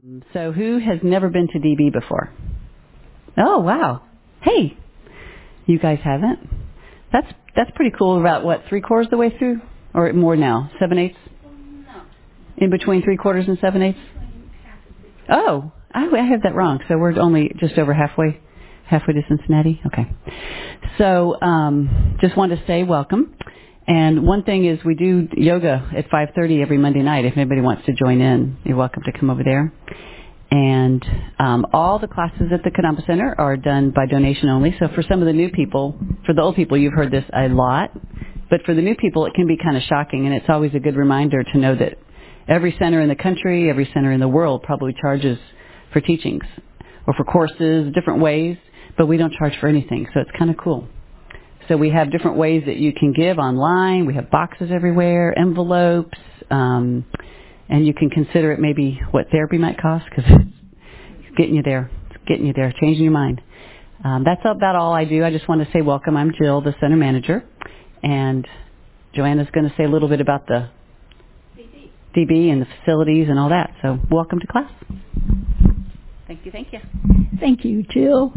So who has never been to DB before? Oh, wow. Hey, you guys haven't? That's pretty cool. About, what, 3/4 the way through? Or more now? 7/8? No. In between 3/4 and 7/8? Oh, I have that wrong. So we're only just over halfway to Cincinnati? Okay. So just wanted to say welcome. And one thing is we do yoga at 5:30 every Monday night. If anybody wants to join in, you're welcome to come over there. And all the classes at the Kadampa Center are done by donation only. So for some of the new people, for the old people, you've heard this a lot. But for the new people, it can be kind of shocking. And it's always a good reminder to know that every center in the country, every center in the world probably charges for teachings or for courses, different ways. But we don't charge for anything. So it's kind of cool. So we have different ways that you can give online. We have boxes everywhere, envelopes, and you can consider it maybe what therapy might cost because it's getting you there. It's getting you there, changing your mind. That's about all I do. I just want to say welcome. I'm Jill, the center manager, and Joanna's going to say a little bit about the DB and the facilities and all that. So welcome to class. Thank you. Thank you. Thank you, Jill.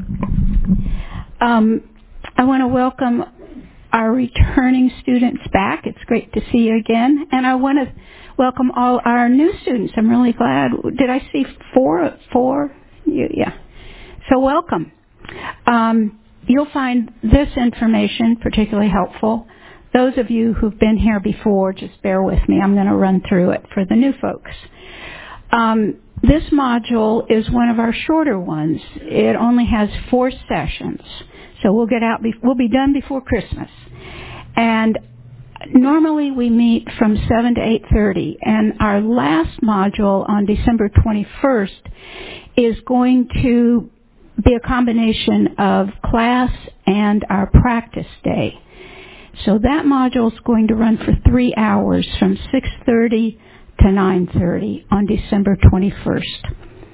I want to welcome our returning students back. It's great to see you again. And I want to welcome all our new students. I'm really glad. Did I see four? Yeah. So welcome. You'll find this information particularly helpful. Those of you who've been here before, just bear with me. I'm going to run through it for the new folks. This module is one of our shorter ones. It only has 4 sessions. So we'll be done before Christmas. And normally we meet from 7 to 8:30. And our last module on December 21st is going to be a combination of class and our practice day. So that module is going to run for 3 hours from 6:30 to 9:30 on December 21st.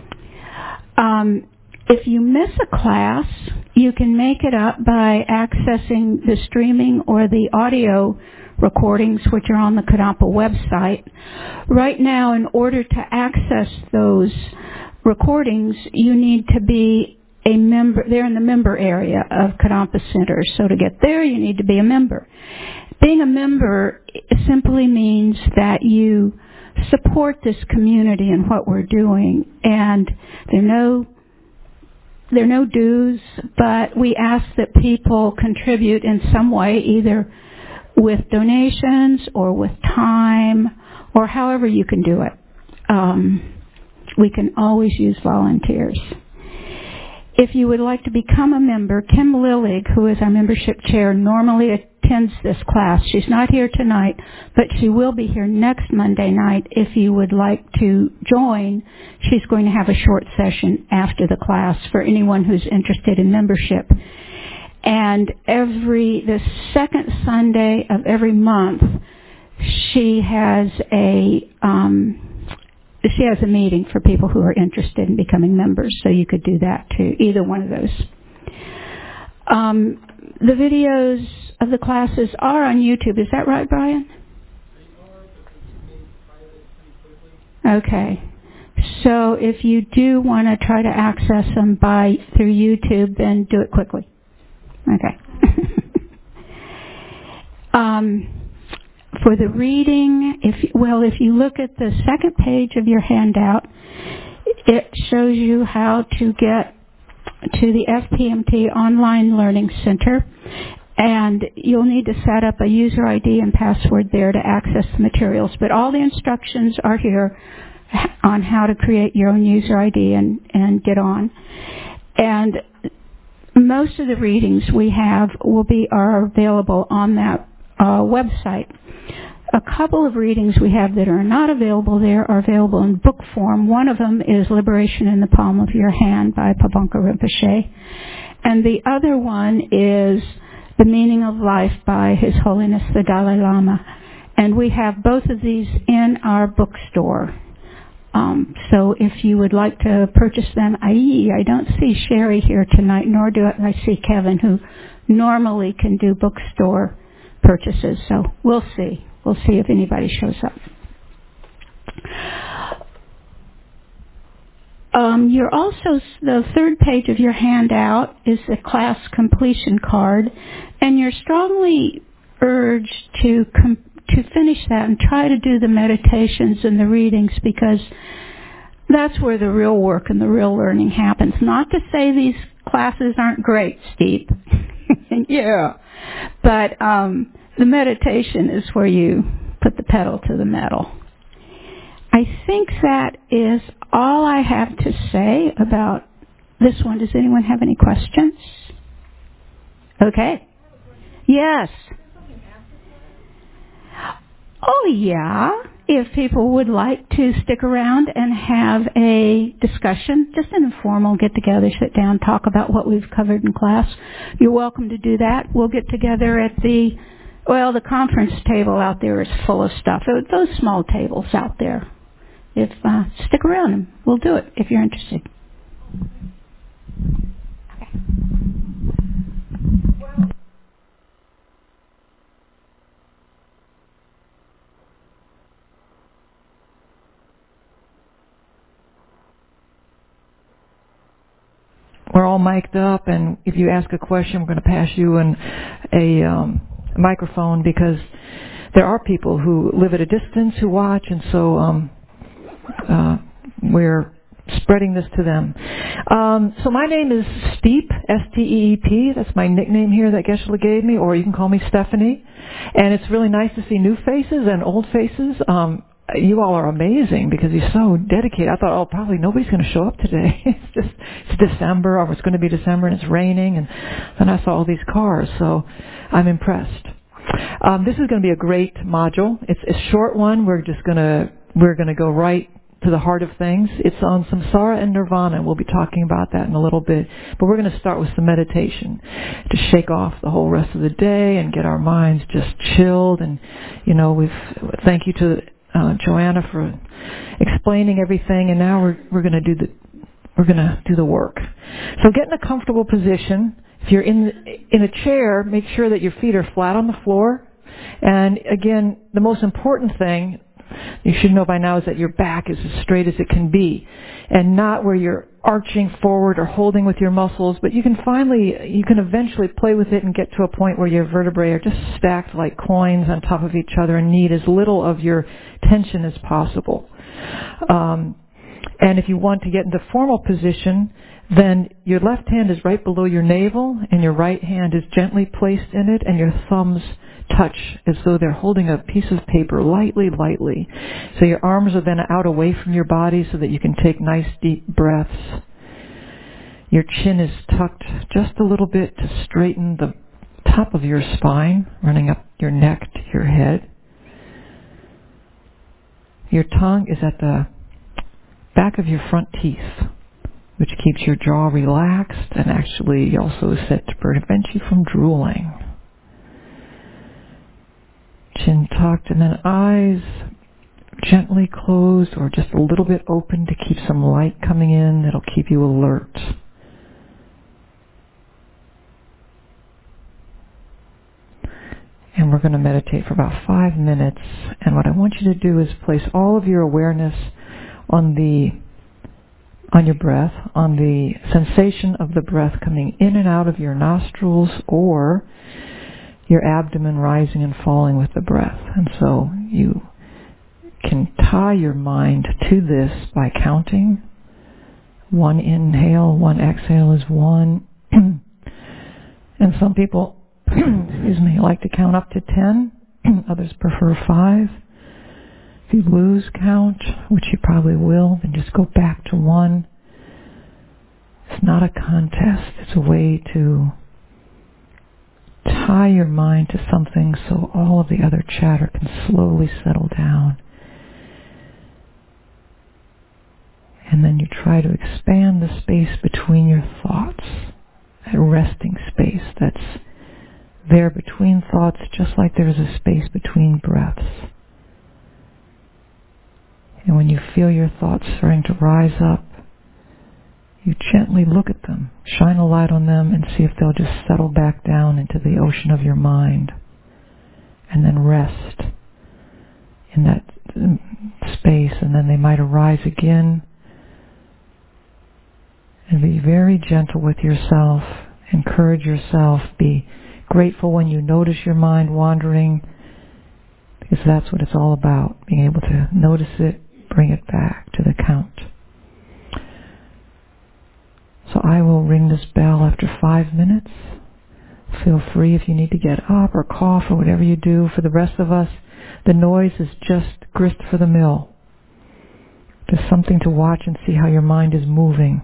If you miss a class, you can make it up by accessing the streaming or the audio recordings, which are on the Kadampa website. Right now, in order to access those recordings, you need to be a member. They're in the member area of Kadampa Center. So to get there, you need to be a member. Being a member simply means that you support this community and what we're doing. And there are no dues, but we ask that people contribute in some way, either with donations or with time or however you can do it. We can always use volunteers. If you would like to become a member, Kim Lillig, who is our membership chair, normally attends this class. She's not here tonight, but she will be here next Monday night. If you would like to join, she's going to have a short session after the class for anyone who's interested in membership. And the second Sunday of every month, she has a meeting for people who are interested in becoming members, so you could do that too, either one of those. The videos of the classes are on YouTube. Is that right, Brian? Okay. So if you do want to try to access them through YouTube, then do it quickly. Okay. For the reading, if you look at the second page of your handout, it shows you how to get to the FPMT Online Learning Center, and you'll need to set up a user ID and password there to access the materials. But all the instructions are here on how to create your own user ID and get on. And most of the readings we have are available on that website. A couple of readings we have that are not available there are available in book form. One of them is Liberation in the Palm of Your Hand by Pabonka Rinpoche. And the other one is The Meaning of Life by His Holiness the Dalai Lama. And we have both of these in our bookstore. So if you would like to purchase them, I don't see Sherry here tonight, nor do I see Kevin, who normally can do bookstore purchases. So we'll see. We'll see if anybody shows up. You're also, the third page of your handout is a class completion card, and you're strongly urged to finish that and try to do the meditations and the readings, because that's where the real work and the real learning happens. Not to say these classes aren't great, Steve. Yeah. But the meditation is where you put the pedal to the metal. I think that is all I have to say about this one. Does anyone have any questions? Okay. Yes. Oh, yeah. If people would like to stick around and have a discussion, just an informal get-together, sit down, talk about what we've covered in class, you're welcome to do that. We'll get together at the conference table out there is full of stuff. Those small tables out there. Stick around and we'll do it if you're interested. Okay. We're all mic'd up, and if you ask a question, we're going to pass you a microphone, because there are people who live at a distance who watch, and so we're spreading this to them. So my name is Steep, S-T-E-E-P. That's my nickname here that Geshe-la gave me, or you can call me Stephanie. And it's really nice to see new faces and old faces. You all are amazing because you're so dedicated. I thought, probably nobody's going to show up today. It's December, or it's going to be December, and it's raining. And then I saw all these cars, so I'm impressed. This is going to be a great module. It's a short one. We're going to go right to the heart of things. It's on samsara and nirvana. We'll be talking about that in a little bit. But we're going to start with some meditation to shake off the whole rest of the day and get our minds just chilled. And, thank you to Joanna for explaining everything. And now we're going to do the work. So get in a comfortable position. If you're in a chair, make sure that your feet are flat on the floor. And again, the most important thing you should know by now is that your back is as straight as it can be, and not where you're arching forward or holding with your muscles, but you can eventually play with it and get to a point where your vertebrae are just stacked like coins on top of each other and need as little of your tension as possible. And if you want to get into formal position, then your left hand is right below your navel and your right hand is gently placed in it, and your thumbs touch as though they're holding a piece of paper lightly. So your arms are then out away from your body so that you can take nice deep breaths. Your chin is tucked just a little bit to straighten the top of your spine, running up your neck to your head. Your tongue is at the back of your front teeth, which keeps your jaw relaxed and actually also is said to prevent you from drooling. Chin tucked, and then eyes gently closed or just a little bit open to keep some light coming in that'll keep you alert. And we're going to meditate for about 5 minutes. And what I want you to do is place all of your awareness on your breath, on the sensation of the breath coming in and out of your nostrils, or your abdomen rising and falling with the breath. And so you can tie your mind to this by counting. 1 inhale, 1 exhale is 1. And some people, like to count up to 10. Others prefer 5. If you lose count, which you probably will, then just go back to 1. It's not a contest. It's a way to tie your mind to something so all of the other chatter can slowly settle down. And then you try to expand the space between your thoughts, that resting space that's there between thoughts, just like there's a space between breaths. And when you feel your thoughts starting to rise up, you gently look at them, shine a light on them, and see if they'll just settle back down into the ocean of your mind. And then rest in that space, and then they might arise again, And be very gentle with yourself. Encourage yourself. Be grateful when you notice your mind wandering, because that's what it's all about, being able to notice it, bring it back to the count. So I will ring this bell after 5 minutes. Feel free if you need to get up or cough or whatever you do. For the rest of us, the noise is just grist for the mill. Just something to watch and see how your mind is moving.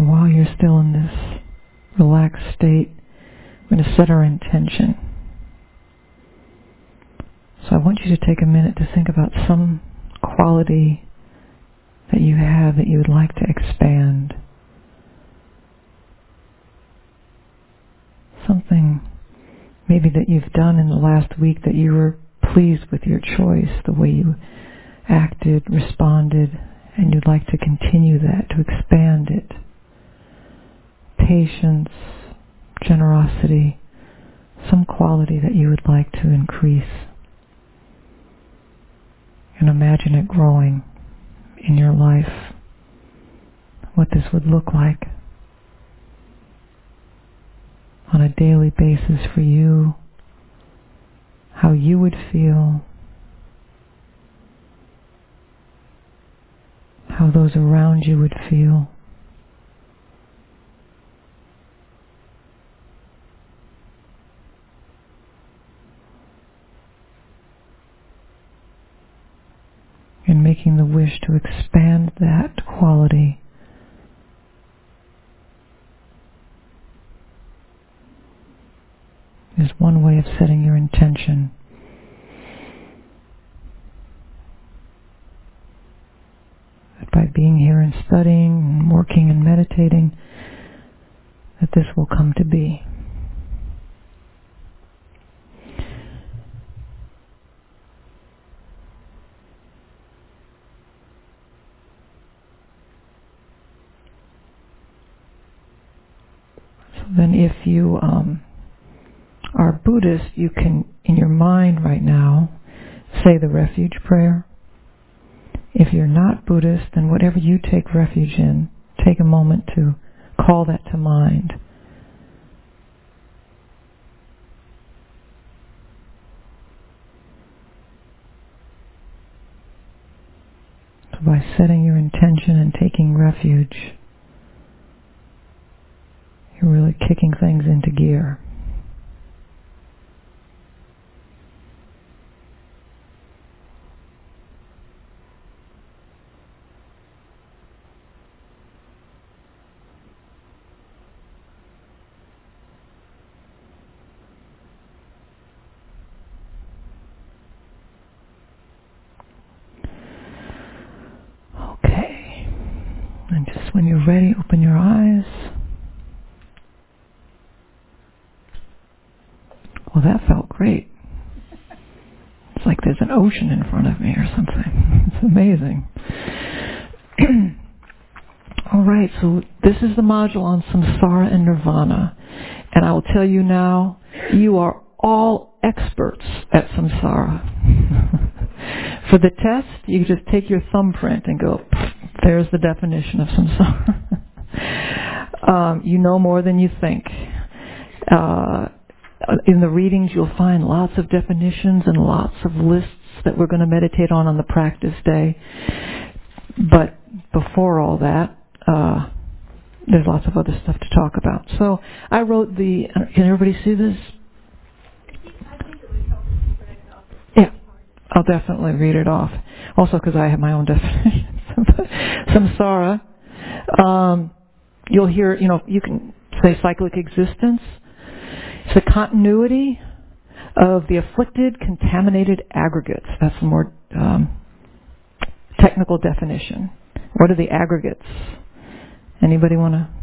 And while you're still in this relaxed state, we're going to set our intention. So I want you to take a minute to think about some quality that you have that you would like to expand. Something maybe that you've done in the last week that you were pleased with your choice, the way you acted, responded, and you'd like to continue that, to expand it. Patience, generosity, some quality that you would like to increase. And imagine it growing in your life, what this would look like on a daily basis for you, how you would feel, how those around you would feel. And making the wish to expand that quality is one way of setting your intention. That by being here and studying and working and meditating, that this will come to be. So then if you are Buddhist, you can, in your mind right now, say the refuge prayer. If you're not Buddhist, then whatever you take refuge in, take a moment to call that to mind. So by setting your intention and taking refuge, you're really kicking things into gear. Okay. And just when you're ready, open your eyes. Well, that felt great. It's like there's an ocean in front of me or something. It's amazing. All right, so this is the module on samsara and nirvana. And I will tell you now, you are all experts at samsara. For the test, you just take your thumbprint and go, there's the definition of samsara. You know more than you think. In the readings, you'll find lots of definitions and lots of lists that we're going to meditate on the practice day. But before all that, there's lots of other stuff to talk about. So I wrote can everybody see this? Yeah, I'll definitely read it off. Also because I have my own definition. Samsara, you'll hear, you can say cyclic existence. It's the continuity of the afflicted, contaminated aggregates. That's a more technical definition. What are the aggregates? Anybody want to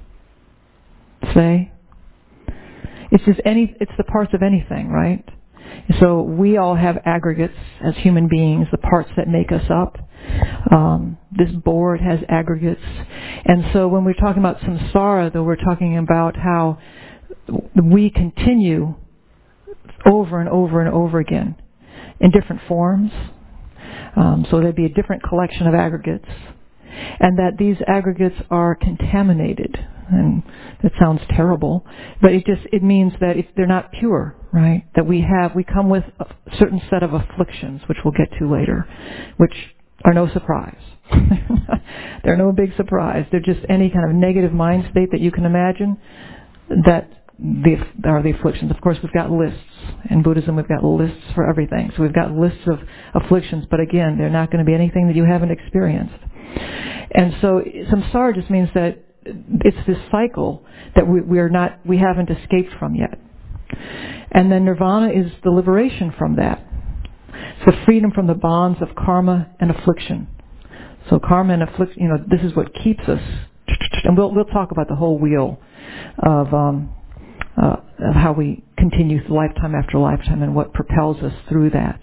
say? It's just it's the parts of anything, right? So we all have aggregates as human beings, the parts that make us up. This board has aggregates. And so when we're talking about samsara, though, we're talking about how we continue over and over and over again in different forms. So there'd be a different collection of aggregates. And that these aggregates are contaminated. And that sounds terrible, but it means that if they're not pure, right? That we come with a certain set of afflictions, which we'll get to later, which are no surprise. They're no big surprise. They're just any kind of negative mind state that you can imagine that are the afflictions. Of course, we've got lists. In Buddhism, we've got lists for everything. So we've got lists of afflictions, but again, they're not going to be anything that you haven't experienced. And so samsara just means that it's this cycle that we haven't escaped from yet. And then nirvana is the liberation from that. It's the freedom from the bonds of karma and affliction. So karma and affliction, this is what keeps us. And we'll talk about the whole wheel of how we continue lifetime after lifetime and what propels us through that.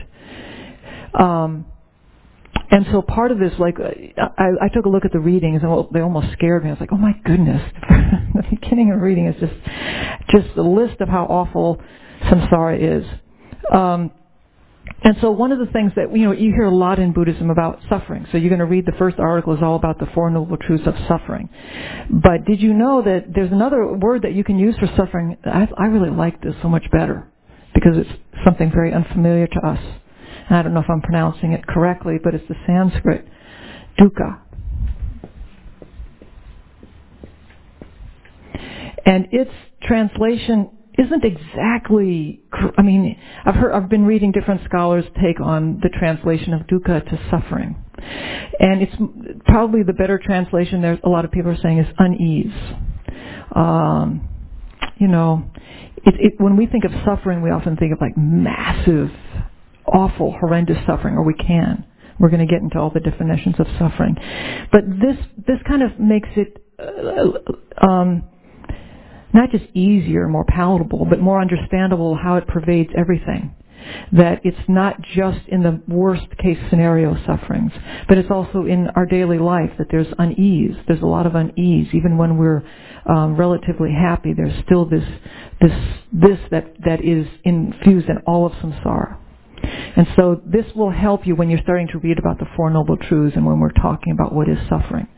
And so part of this, I took a look at the readings, and they almost scared me. I was like, oh my goodness. The beginning of reading is just a list of how awful samsara is. And so one of the things that, you hear a lot in Buddhism about suffering. So you're going to read the first article is all about the Four Noble Truths of suffering. But did you know that there's another word that you can use for suffering? I really like this so much better because it's something very unfamiliar to us. And I don't know if I'm pronouncing it correctly, but it's the Sanskrit dukkha. And its translation isn't exactly, I've been reading different scholars' take on the translation of dukkha to suffering. And it's probably the better translation, there's a lot of people are saying, is unease. When we think of suffering, we often think of like massive, awful, horrendous suffering, or we're going to get into all the definitions of suffering. But this kind of makes it not just easier, more palatable, but more understandable how it pervades everything. That it's not just in the worst case scenario sufferings, but it's also in our daily life that there's unease. There's a lot of unease. Even when we're relatively happy, there's still this that is infused in all of samsara. And so this will help you when you're starting to read about the Four Noble Truths and when we're talking about what is suffering.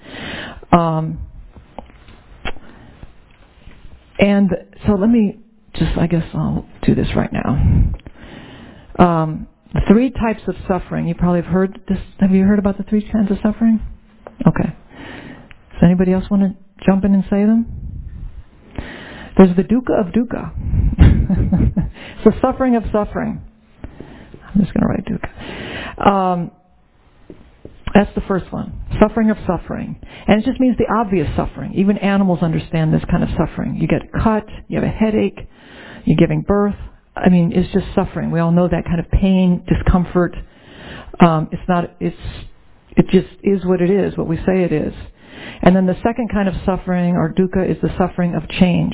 And so let me I'll do this right now. The three types of suffering. You probably have heard this. Have you heard about the three kinds of suffering? Okay. Does anybody else want to jump in and say them? There's the dukkha of dukkha. It's the suffering of suffering. I'm just going to write dukkha. That's the first one. Suffering of suffering. And it just means the obvious suffering. Even animals understand this kind of suffering. You get a cut, you have a headache, you're giving birth. It's just suffering. We all know that kind of pain, discomfort. It just is what it is, what we say it is. And then the second kind of suffering, or dukkha, is the suffering of change.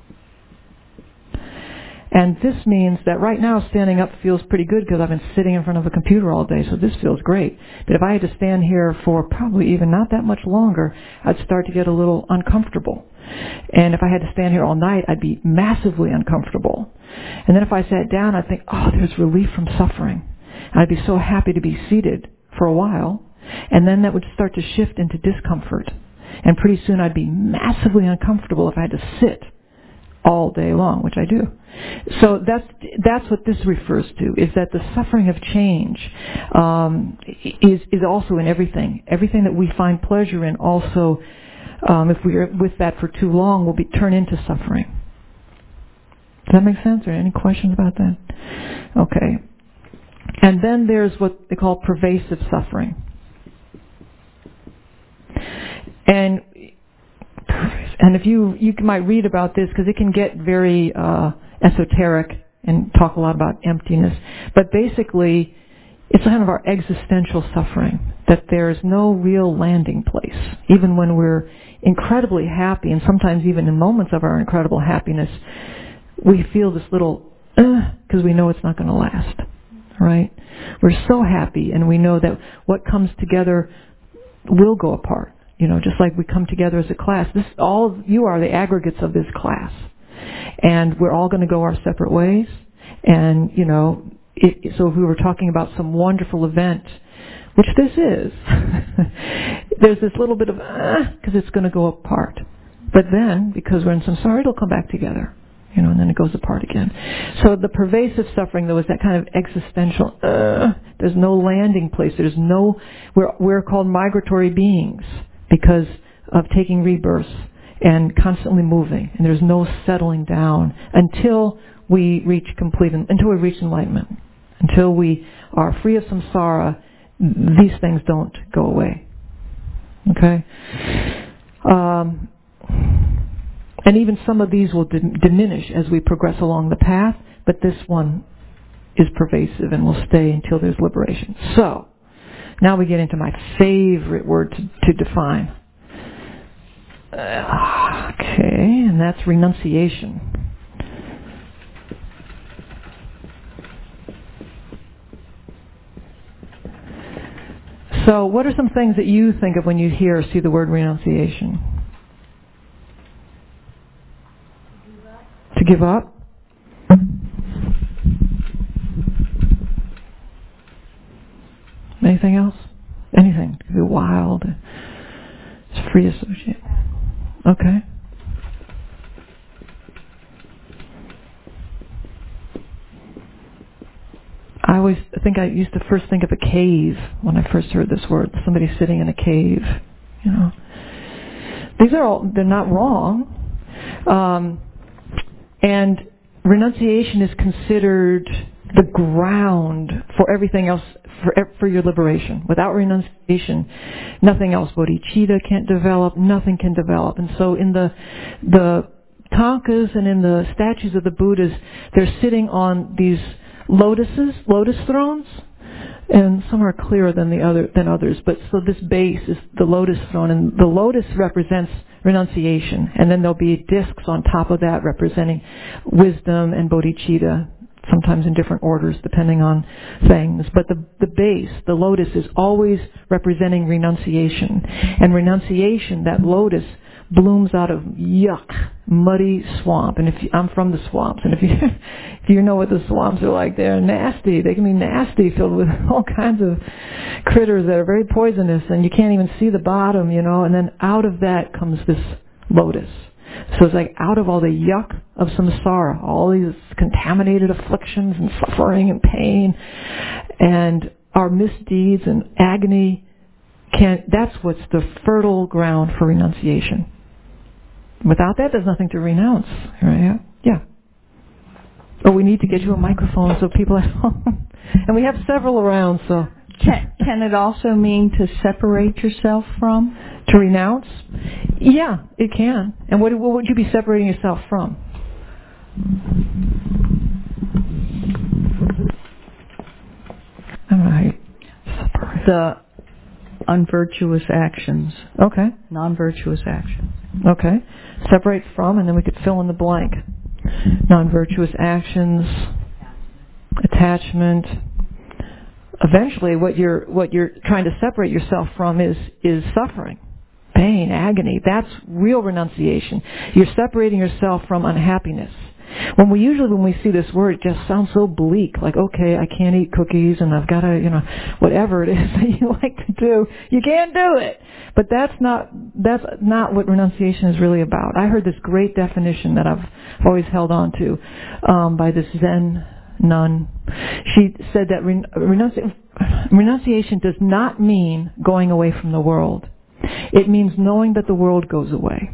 And this means that right now standing up feels pretty good because I've been sitting in front of a computer all day, so this feels great. But if I had to stand here for probably even not that much longer, I'd start to get a little uncomfortable. And if I had to stand here all night, I'd be massively uncomfortable. And then if I sat down, I'd think, oh, there's relief from suffering. And I'd be so happy to be seated for a while. And then that would start to shift into discomfort. And pretty soon I'd be massively uncomfortable if I had to sit all day long, which I do. So that's what this refers to, is that the suffering of change is also in everything. Everything that we find pleasure in also, if we're with that for too long, will turn into suffering. Does that make sense? Or any questions about that? Okay. And then there's what they call pervasive suffering. And if you might read about this, because it can get very esoteric and talk a lot about emptiness. But basically, it's kind of our existential suffering, that there's no real landing place. Even when we're incredibly happy, and sometimes even in moments of our incredible happiness, we feel this little, because we know it's not going to last, right? We're so happy, and we know that what comes together will go apart. Just like we come together as a class. You are the aggregates of this class. And we're all going to go our separate ways. And, so if we were talking about some wonderful event, which this is, there's this little bit of, because it's going to go apart. But then, because we're in samsara, it'll come back together. And then it goes apart again. So the pervasive suffering, though, is that kind of existential, there's no landing place. We're called migratory beings because of taking rebirths and constantly moving. And there's no settling down until we reach enlightenment. Until we are free of samsara, these things don't go away. Okay? And even some of these will diminish as we progress along the path, but this one is pervasive and will stay until there's liberation. So, now we get into my favorite word to define. Okay, and that's renunciation. So, what are some things that you think of when you see the word renunciation? To give up? Anything else? Anything. To be wild. It's free associate. Okay. I used to first think of a cave when I first heard this word. Somebody sitting in a cave, you know. They're not wrong. And renunciation is considered the ground for everything else, for your liberation. Without renunciation, nothing else. Bodhicitta can't develop, nothing can develop. And so in the Thangkas and in the statues of the Buddhas, they're sitting on these lotus thrones, and some are clearer than others. But so this base is the lotus throne, and the lotus represents renunciation, and then there'll be discs on top of that representing wisdom and bodhicitta, sometimes in different orders depending on things. But the base, the lotus, is always representing renunciation. And renunciation, that lotus, blooms out of muddy swamp. And I'm from the swamps, and if you know what the swamps are like, they're nasty. They can be nasty, filled with all kinds of critters that are very poisonous, and you can't even see the bottom, you know. And then out of that comes this lotus. So it's like out of all the yuck of samsara, all these contaminated afflictions and suffering and pain and our misdeeds and agony, that's what's the fertile ground for renunciation. Without that, there's nothing to renounce. Right? Yeah. Oh, we need to get you a microphone so people at home. And we have several around, so. Can it also mean to separate yourself from? To renounce? Yeah, it can. And what would you be separating yourself from? I don't know how you separate. The unvirtuous actions. Okay. Non-virtuous actions. Okay. Separate from, and then we could fill in the blank. Non-virtuous actions, attachment. Eventually, what you're trying to separate yourself from is suffering, pain, agony. That's real renunciation. You're separating yourself from unhappiness. When we see this word, it just sounds so bleak. Like, okay, I can't eat cookies, and I've got to, whatever it is that you like to do, you can't do it. But that's not what renunciation is really about. I heard this great definition that I've always held on to by this Zen nun. She said that renunciation does not mean going away from the world. It means knowing that the world goes away.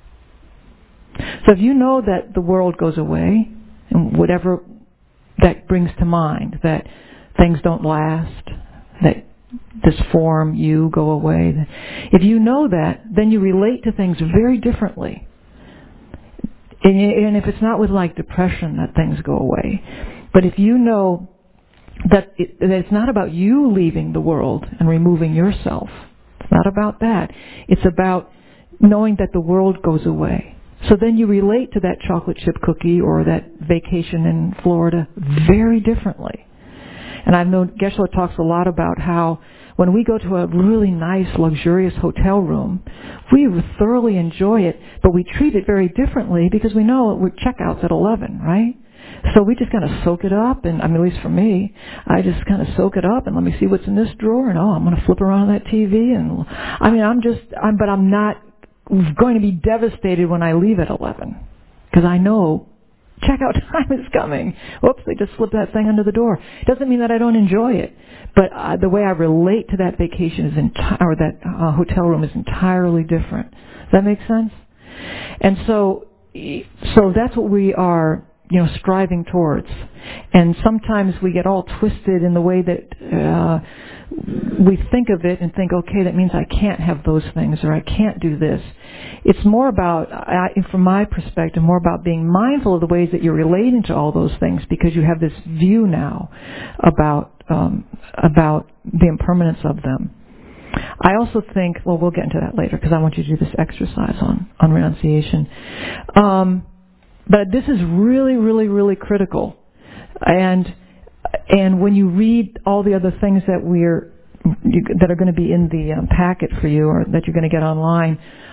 So if you know that the world goes away, and whatever that brings to mind, that things don't last, that this form, you, go away, if you know that, then you relate to things very differently. And if it's not with like depression that things go away, but if you know that it's not about you leaving the world and removing yourself, it's not about that. It's about knowing that the world goes away. So then you relate to that chocolate chip cookie or that vacation in Florida very differently. And I've known Geshe-la talks a lot about how when we go to a really nice, luxurious hotel room, we thoroughly enjoy it, but we treat it very differently because we know we're checkouts at 11, right? So we just kind of soak it up, and at least for me, I just kind of soak it up and let me see what's in this drawer, and I'm going to flip around that TV, and but I'm not going to be devastated when I leave at 11 because I know checkout time is coming. Whoops, they just slipped that thing under the door. It doesn't mean that I don't enjoy it, but the way I relate to that vacation or that hotel room is entirely different. Does that make sense? And so that's what we are striving towards. And sometimes we get all twisted in the way that we think of it and think, okay, that means I can't have those things or I can't do this. It's more about, from my perspective, more about being mindful of the ways that you're relating to all those things, because you have this view now about the impermanence of them. I also think, well, we'll get into that later because I want you to do this exercise on renunciation. But this is really, really, really critical. And when you read all the other things that that are going to be in the packet for you, or that you're going to get online,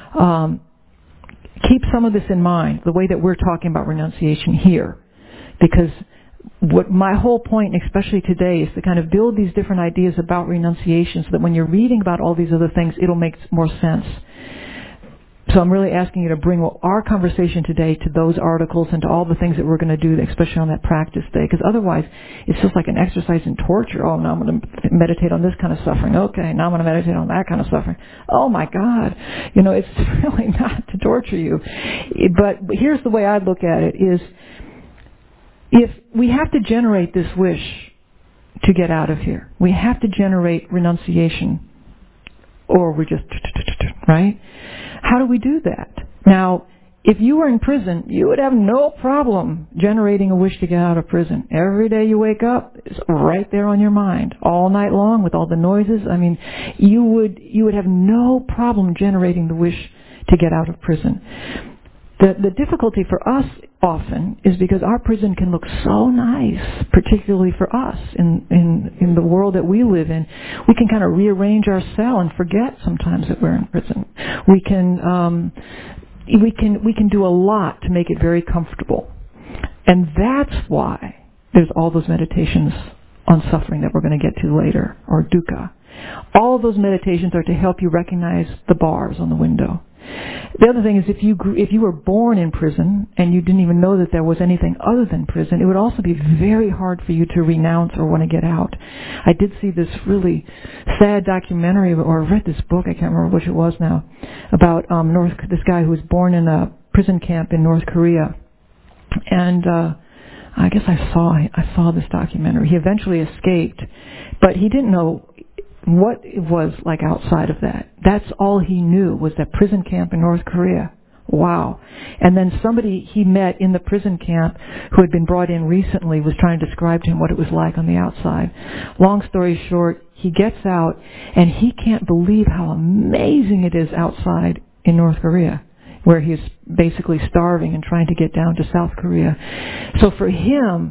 keep some of this in mind, the way that we're talking about renunciation here. Because what my whole point, especially today, is to kind of build these different ideas about renunciation so that when you're reading about all these other things, it'll make more sense. So I'm really asking you to bring our conversation today to those articles and to all the things that we're going to do, especially on that practice day. Because otherwise, it's just like an exercise in torture. Oh, now I'm going to meditate on this kind of suffering. Okay, now I'm going to meditate on that kind of suffering. Oh, my God. It's really not to torture you. But here's the way I look at it is, if we have to generate this wish to get out of here, we have to generate renunciation, or we're just, right? How do we do that? Now, if you were in prison, you would have no problem generating a wish to get out of prison. Every day you wake up, it's right there on your mind, all night long with all the noises. I mean, you would have no problem generating the wish to get out of prison. The difficulty for us often is because our prison can look so nice, particularly for us in the world that we live in. We can kind of rearrange our cell and forget sometimes that we're in prison. We can do a lot to make it very comfortable. And that's why there's all those meditations on suffering that we're going to get to later, or dukkha. All of those meditations are to help you recognize the bars on the window. The other thing is, if you were born in prison and you didn't even know that there was anything other than prison, it would also be very hard for you to renounce or want to get out. I did see this really sad documentary, or read this book, I can't remember which it was now, about this guy who was born in a prison camp in North Korea. And I guess I saw this documentary. He eventually escaped, but he didn't know what it was like outside of that. That's all he knew, was that prison camp in North Korea. Wow. And then somebody he met in the prison camp who had been brought in recently was trying to describe to him what it was like on the outside. Long story short, he gets out and he can't believe how amazing it is outside in North Korea, where he's basically starving and trying to get down to South Korea. So for him,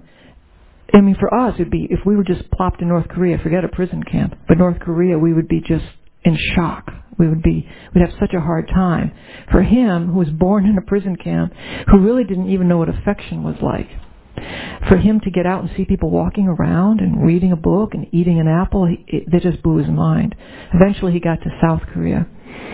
for us, it'd be, if we were just plopped in North Korea, forget a prison camp, but North Korea, we would be just in shock. We'd have such a hard time. For him, who was born in a prison camp, who really didn't even know what affection was like, for him to get out and see people walking around and reading a book and eating an apple, that just blew his mind. Eventually he got to South Korea.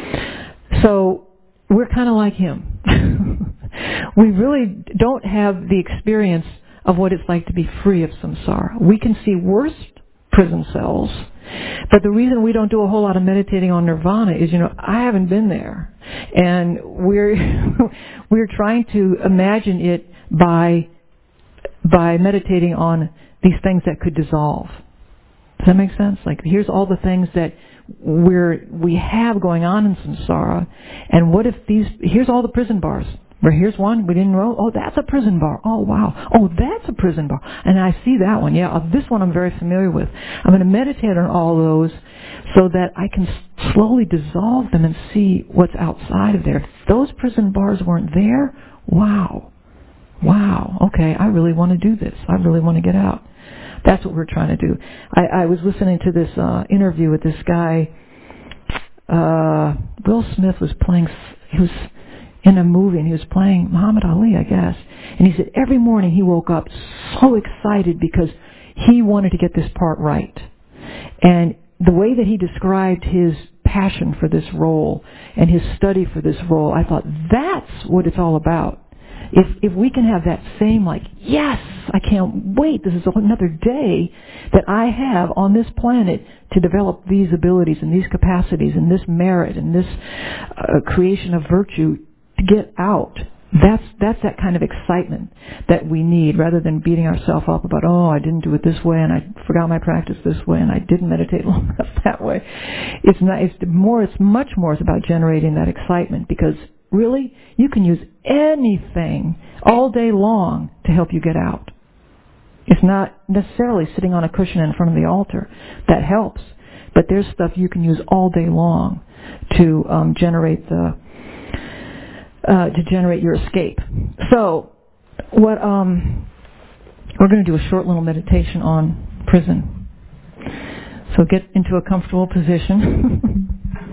So we're kind of like him. We really don't have the experience of what it's like to be free of samsara. We can see worse prison cells, but the reason we don't do a whole lot of meditating on nirvana is, I haven't been there, and we're trying to imagine it by meditating on these things that could dissolve. Does that make sense? Like, here's all the things that we have going on in samsara, and what if here's all the prison bars. Where here's one we didn't know. Oh, that's a prison bar. Oh, wow. Oh, that's a prison bar. And I see that one. Yeah, this one I'm very familiar with. I'm going to meditate on all those so that I can slowly dissolve them and see what's outside of there. If those prison bars weren't there, wow. Okay, I really want to do this. I really want to get out. That's what we're trying to do. I was listening to this interview with this guy. Will Smith was playing. He was in a movie, and he was playing Muhammad Ali, I guess. And he said every morning he woke up so excited because he wanted to get this part right. And the way that he described his passion for this role and his study for this role, I thought, that's what it's all about. If we can have that same, like, yes, I can't wait, this is another day that I have on this planet to develop these abilities and these capacities and this merit and this creation of virtue, to get out That's that kind of excitement that we need, rather than beating ourselves up about, oh, I didn't do it this way, and I forgot my practice this way, and I didn't meditate long enough that way. It's much more about generating that excitement, because really, you can use anything all day long to help you get out. It's not necessarily sitting on a cushion in front of the altar. That helps. But there's stuff you can use all day long to generate your escape. So, we're going to do a short little meditation on prison. So get into a comfortable position.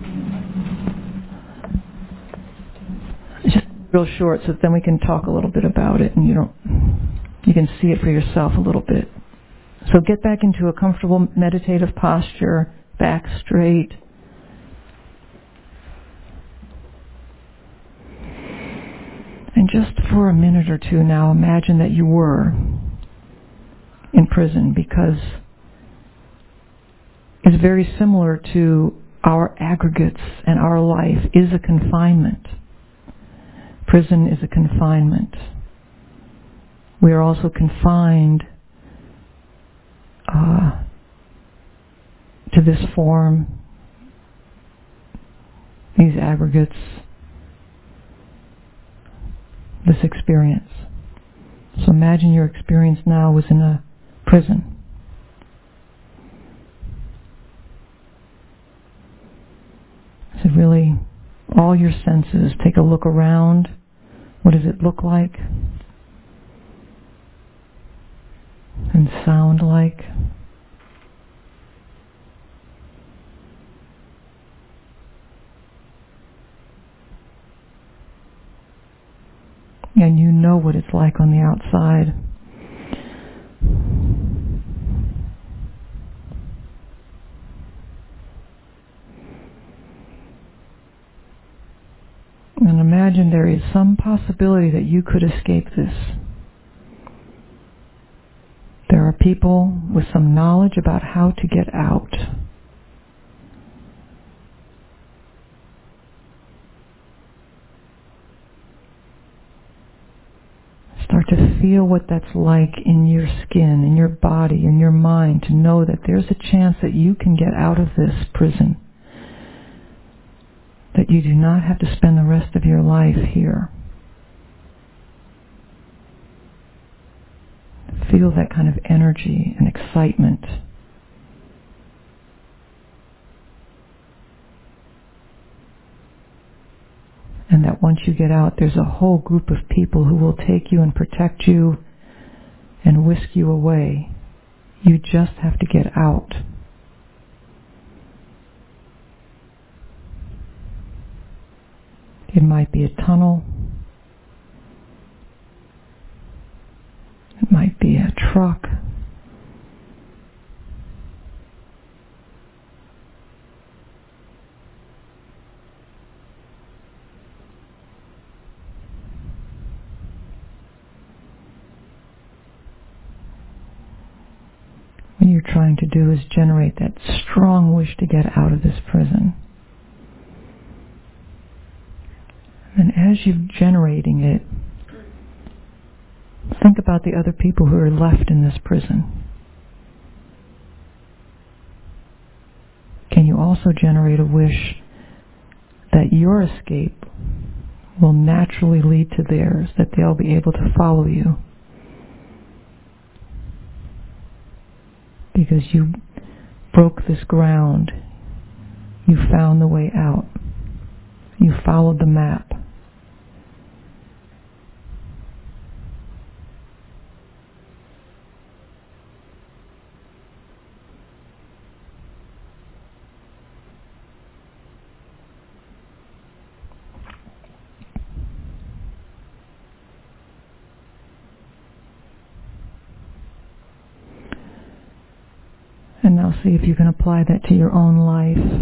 Just real short, so that then we can talk a little bit about it, and you can see it for yourself a little bit. So get back into a comfortable meditative posture, back straight. And just for a minute or two now, imagine that you were in prison, because it's very similar to our aggregates, and our life is a confinement. Prison is a confinement. We are also confined to this form, these aggregates, this experience. So imagine your experience now was in a prison. So really, all your senses, take a look around. What does it look like? And sound like? And you know what it's like on the outside. And imagine there is some possibility that you could escape this. There are people with some knowledge about how to get out. Start to feel what that's like in your skin, in your body, in your mind, to know that there's a chance that you can get out of this prison. That you do not have to spend the rest of your life here. Feel that kind of energy and excitement. And that once you get out, there's a whole group of people who will take you and protect you and whisk you away. You just have to get out. It might be a tunnel. It might be a truck. What you're trying to do is generate that strong wish to get out of this prison. And as you're generating it, think about the other people who are left in this prison. Can you also generate a wish that your escape will naturally lead to theirs, that they'll be able to follow you? Because you broke this ground. You found the way out. You followed the map. And now see if you can apply that to your own life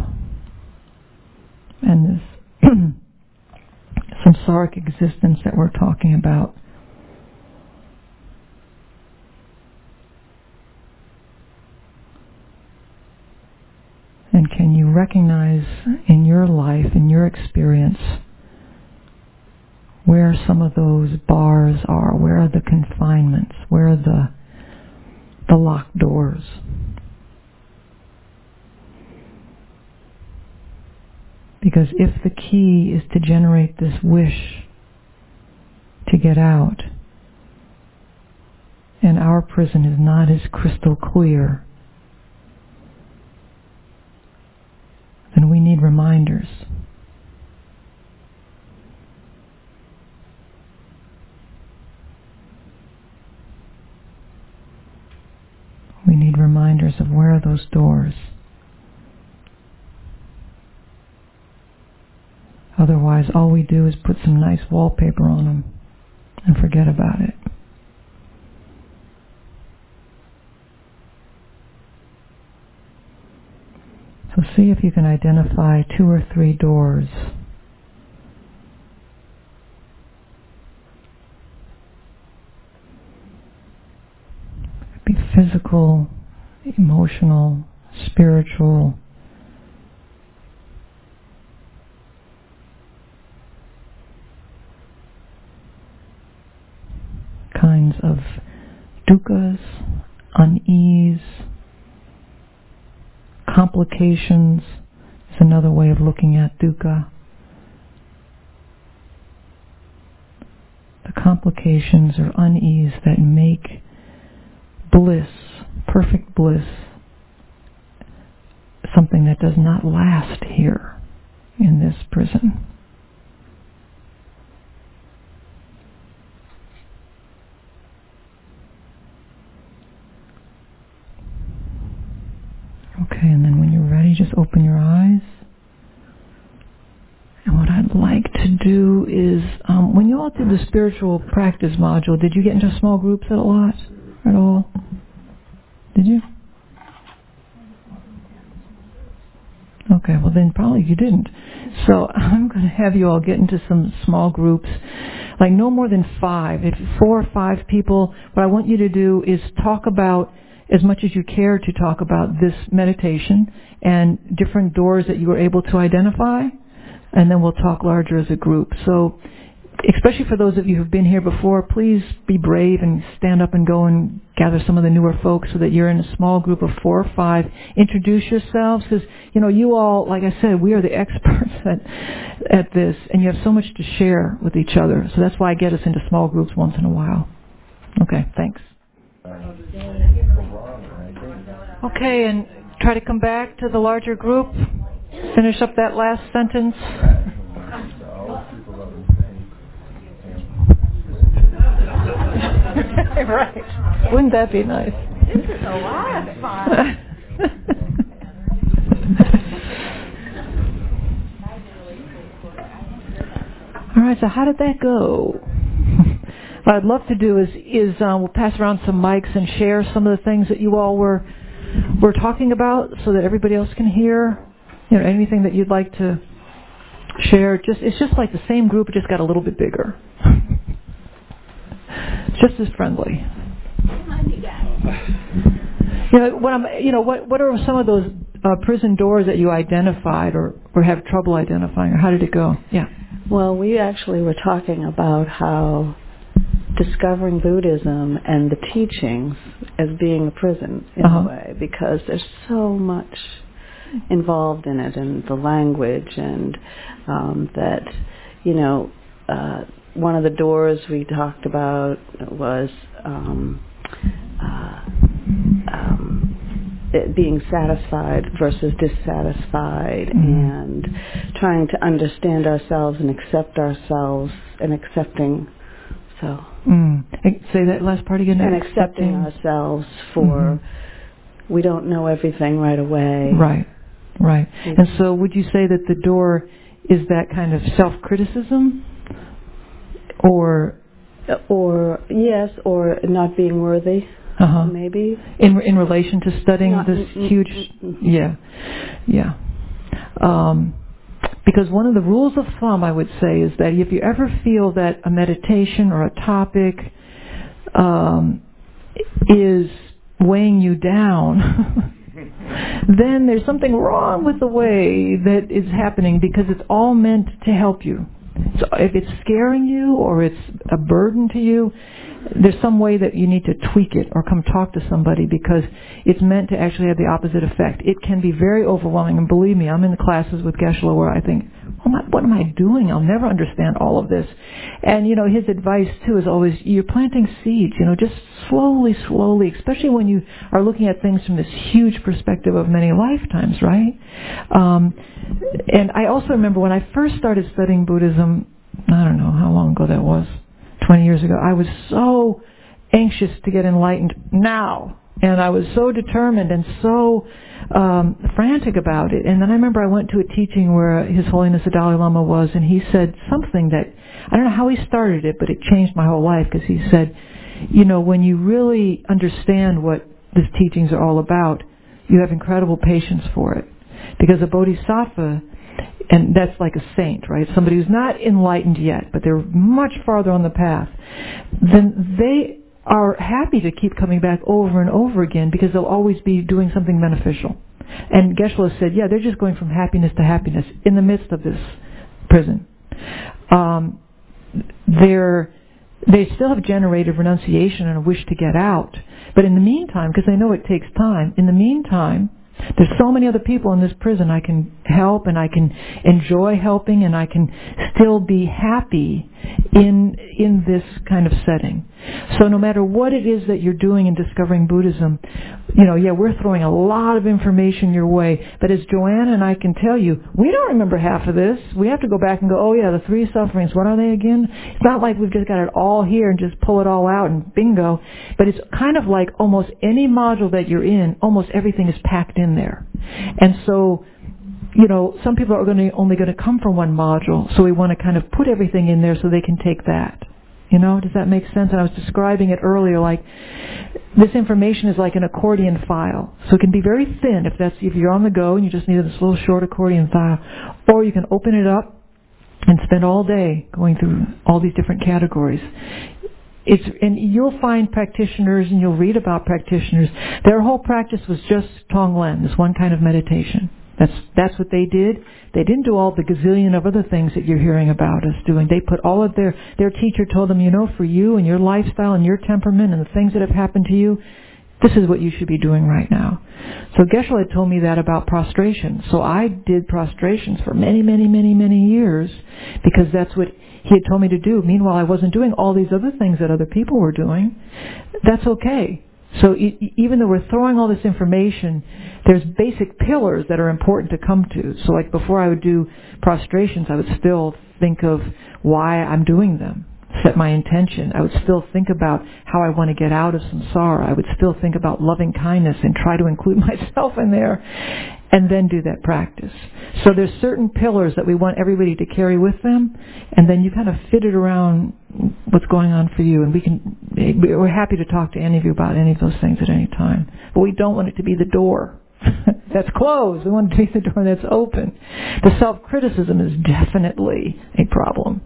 and this samsaric existence that we're talking about. And can you recognize in your life, in your experience, where some of those bars are, where are the confinements, where are the locked doors. Because if the key is to generate this wish to get out, and our prison is not as crystal clear, then we need reminders. We need reminders of where are those doors. Otherwise, all we do is put some nice wallpaper on them and forget about it. So see if you can identify 2 or 3 doors. It could be physical, emotional, spiritual. Kinds of dukkhas, unease, complications is another way of looking at dukkha. The complications or unease that make bliss, perfect bliss, something that does not last here in this prison. Okay, and then when you're ready, just open your eyes. And what I'd like to do is, when you all did the spiritual practice module, did you get into small groups at all? Did you? Okay, well then probably you didn't. So I'm going to have you all get into some small groups, like no more than 5. If 4 or 5 people, what I want you to do is talk about, as much as you care to talk about this meditation and different doors that you were able to identify, and then we'll talk larger as a group. So, especially for those of you who've been here before, please be brave and stand up and go and gather some of the newer folks so that you're in a small group of 4 or 5. Introduce yourselves, because, you all, like I said, we are the experts at this, and you have so much to share with each other. So that's why I get us into small groups once in a while. Okay, thanks. Okay, and try to come back to the larger group. Finish up that last sentence. Right. Wouldn't that be nice? This is a lot of fun. All right, so how did that go? What I'd love to do is we'll pass around some mics and share some of the things that you all were talking about, so that everybody else can hear. Anything that you'd like to share. It's just like the same group, it just got a little bit bigger. It's just as friendly. Come on, you guys. What are some of those prison doors that you identified or have trouble identifying, or how did it go? Yeah. Well, we actually were talking about how discovering Buddhism and the teachings as being a prison in a way, because there's so much involved in it, and the language, and that, one of the doors we talked about was being satisfied versus dissatisfied, and trying to understand ourselves and accept ourselves and accepting. So. Say that last part again. And accepting ourselves for we don't know everything right away. Right. And so would you say that the door is that kind of self-criticism? Or yes, or not being worthy, maybe. In relation to studying this huge... Yeah. Because one of the rules of thumb, I would say, is that if you ever feel that a meditation or a topic is weighing you down, then there's something wrong with the way that is happening, because it's all meant to help you. So if it's scaring you or it's a burden to you, there's some way that you need to tweak it or come talk to somebody, because it's meant to actually have the opposite effect. It can be very overwhelming, and believe me, I'm in the classes with Geshe-la where I think, what am I doing? I'll never understand all of this. And, his advice, too, is always, you're planting seeds, just slowly, especially when you are looking at things from this huge perspective of many lifetimes, right? And I also remember when I first started studying Buddhism, I don't know how long ago that was, 20 years ago, I was so anxious to get enlightened now. And I was so determined and so frantic about it. And then I remember I went to a teaching where His Holiness the Dalai Lama was, and he said something that, I don't know how he started it, but it changed my whole life, because he said, when you really understand what these teachings are all about, you have incredible patience for it. Because a bodhisattva, and that's like a saint, right? Somebody who's not enlightened yet, but they're much farther on the path, then they are happy to keep coming back over and over again, because they'll always be doing something beneficial. And Geshe-la said, they're just going from happiness to happiness in the midst of this prison. They still have generated renunciation and a wish to get out. But in the meantime, because they know it takes time, in the meantime, there's so many other people in this prison I can help, and I can enjoy helping, and I can still be happy in this kind of setting. So no matter what it is that you're doing in discovering Buddhism, we're throwing a lot of information your way. But as Joanna and I can tell you, we don't remember half of this. We have to go back and go, the three sufferings, what are they again? It's not like we've just got it all here and just pull it all out and bingo. But it's kind of like almost any module that you're in, almost everything is packed in there. And so, some people are only going to come from one module, so we want to kind of put everything in there so they can take that. Does that make sense? And I was describing it earlier, like this information is like an accordion file. So it can be very thin if you're on the go and you just need this little short accordion file. Or you can open it up and spend all day going through all these different categories. And you'll find practitioners, and you'll read about practitioners. Their whole practice was just Tonglen, this one kind of meditation. That's what they did. They didn't do all the gazillion of other things that you're hearing about us doing. They put all of their teacher told them, for you and your lifestyle and your temperament and the things that have happened to you, this is what you should be doing right now. So Geshe-la had told me that about prostration. So I did prostrations for many, many, many, many years, because that's what he had told me to do. Meanwhile, I wasn't doing all these other things that other people were doing. That's okay. So even though we're throwing all this information, there's basic pillars that are important to come to. So like before I would do prostrations, I would still think of why I'm doing them, set my intention. I would still think about how I want to get out of samsara. I would still think about loving kindness and try to include myself in there, and then do that practice. So there's certain pillars that we want everybody to carry with them, and then you kind of fit it around what's going on for you. And we're happy to talk to any of you about any of those things at any time. But we don't want it to be the door that's closed. We want it to be the door that's open. The self-criticism is definitely a problem,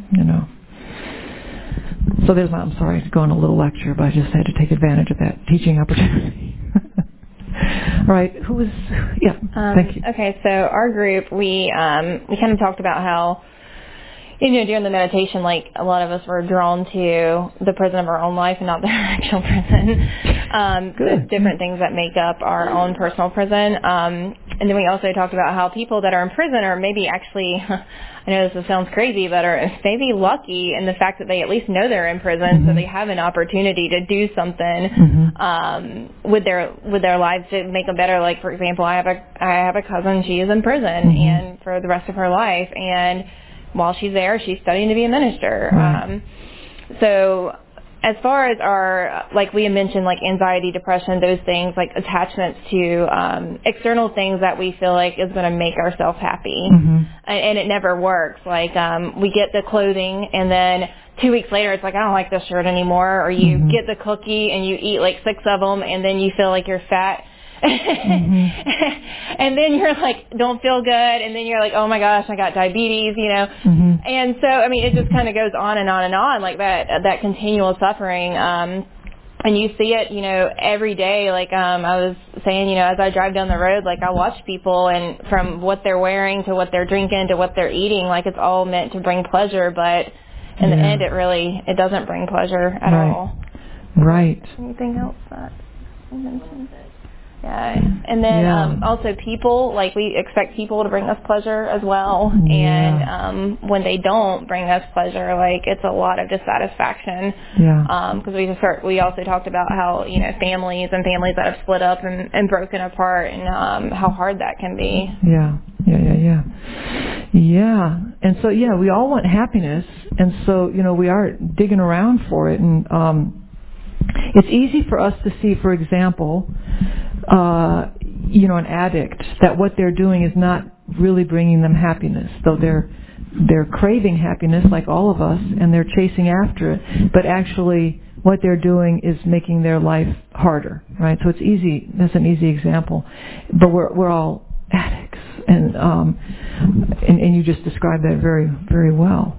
So I'm sorry, going a little lecture, but I just had to take advantage of that teaching opportunity. All right, thank you. Okay, so our group, we kind of talked about how, during the meditation, like a lot of us were drawn to the prison of our own life and not the actual prison. The different things that make up our own personal prison. And then we also talked about how people that are in prison are maybe actually, I know this sounds crazy, but are maybe lucky in the fact that they at least know they're in prison, so they have an opportunity to do something with their lives to make them better. Like, for example, I have a cousin. She is in prison and for the rest of her life, and while she's there, she's studying to be a minister. Right. So as far as our, like we had mentioned, like anxiety, depression, those things, like attachments to external things that we feel like is going to make ourselves happy. And it never works. Like we get the clothing, and then 2 weeks later it's like, I don't like this shirt anymore. Or you get the cookie and you eat like 6 of them, and then you feel like you're fat. And then you're like, don't feel good, and then you're like, oh my gosh, I got diabetes, And so, I mean, it just kind of goes on and on and on, like that continual suffering. And you see it, every day. Like I was saying, you know, as I drive down the road, like I watch people, and from what they're wearing to what they're drinking to what they're eating, like it's all meant to bring pleasure, but in the end, it doesn't bring pleasure at all. Right. Anything else that you mentioned? Yeah, and then also people, like we expect people to bring us pleasure as well, and when they don't bring us pleasure, like it's a lot of dissatisfaction. Because we also talked about how, you know, families that have split up and broken apart, and how hard that can be. Yeah. And so we all want happiness, and so, you know, we are digging around for it, and it's easy for us to see, for example, you know, an addict, that what they're doing is not really bringing them happiness, though they're craving happiness like all of us, and they're chasing after it, but actually what they're doing is making their life harder, right? So it's easy. That's an easy example, but we're all addicts, and you just described that very, very well,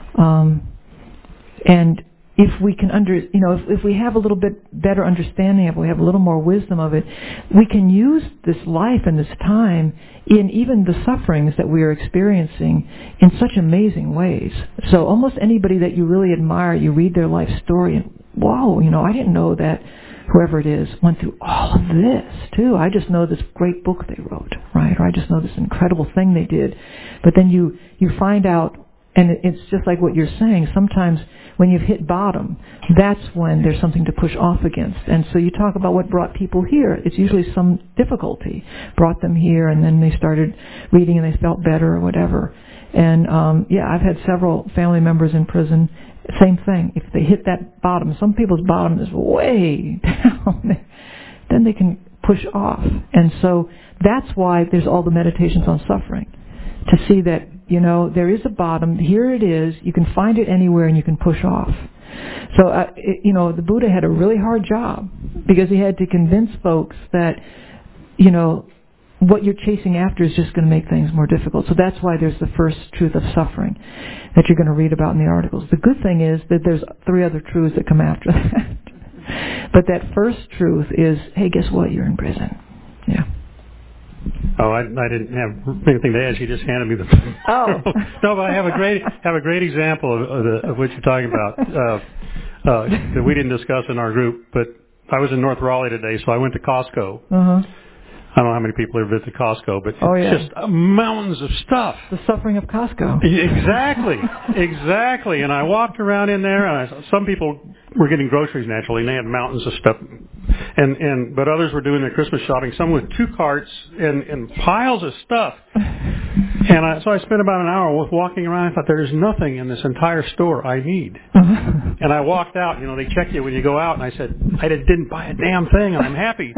and if we can if we have a little bit better understanding of it, we have a little more wisdom of it, we can use this life and this time in even the sufferings that we are experiencing in such amazing ways. So almost anybody that you really admire, you read their life story and, wow, you know, I didn't know that whoever it is went through all of this too. I just know this great book they wrote, right? Or I just know this incredible thing they did. But then you find out, and it's just like what you're saying, sometimes when you've hit bottom, that's when there's something to push off against. And so you talk about what brought people here. It's usually some difficulty brought them here, and then they started reading and they felt better or whatever. And I've had several family members in prison. Same thing. If they hit that bottom, some people's bottom is way down, then they can push off. And so that's why there's all the meditations on suffering, to see that, you know, there is a bottom. Here it is. You can find it anywhere, and you can push off. So, you know, the Buddha had a really hard job, because he had to convince folks that, you know, what you're chasing after is just going to make things more difficult. So that's why there's the first truth of suffering that you're going to read about in the articles. The good thing is that there's 3 other truths that come after that. But that first truth is, hey, guess what? You're in prison. Yeah. Oh, I didn't have anything to add. She just handed me the. Oh. No, but I have a great example of what you're talking about that we didn't discuss in our group. But I was in North Raleigh today, so I went to Costco. I don't know how many people ever visit Costco, but it's just mountains of stuff. The suffering of Costco. Exactly. And I walked around in there, and some people were getting groceries naturally, and they had mountains of stuff. But others were doing their Christmas shopping, some with 2 carts and piles of stuff. And so I spent about an hour walking around. I thought, there's nothing in this entire store I need. And I walked out. You know, they check you when you go out, and I said, I didn't buy a damn thing, and I'm happy.